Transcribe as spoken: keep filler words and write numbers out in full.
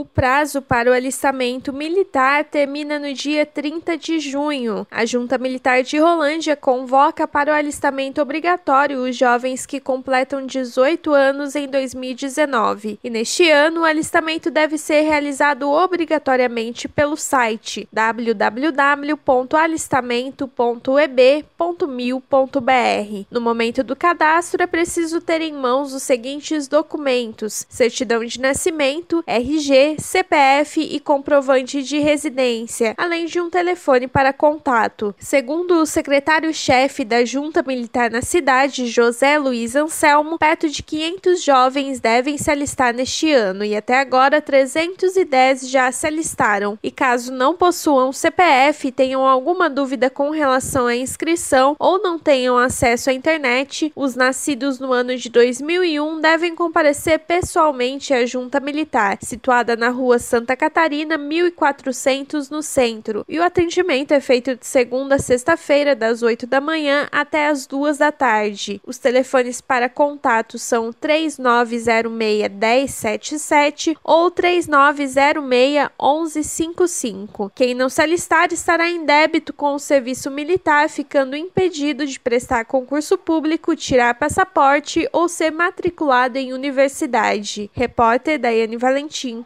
O prazo para o alistamento militar termina no dia trinta de junho. A Junta Militar de Rolândia convoca para o alistamento obrigatório os jovens que completam dezoito anos em dois mil e dezenove. E neste ano, o alistamento deve ser realizado obrigatoriamente pelo site w w w ponto alistamento ponto e b ponto mil ponto b r. No momento do cadastro, é preciso ter em mãos os seguintes documentos: certidão de nascimento, R G, C P F e comprovante de residência, além de um telefone para contato. Segundo o secretário-chefe da Junta Militar na cidade, José Luiz Anselmo, perto de quinhentos jovens devem se alistar neste ano e até agora trezentos e dez já se alistaram. E caso não possuam C P F, tenham alguma dúvida com relação à inscrição ou não tenham acesso à internet, os nascidos no ano de dois mil e um devem comparecer pessoalmente à Junta Militar, situada na rua Santa Catarina, mil e quatrocentos, no centro. E o atendimento é feito de segunda a sexta-feira, das oito da manhã até as duas da tarde. Os telefones para contato são três nove zero seis, um zero sete sete ou três nove zero seis, um um cinco cinco. Quem não se alistar estará em débito com o serviço militar, ficando impedido de prestar concurso público, tirar passaporte ou ser matriculado em universidade. Repórter Daiane Valentim.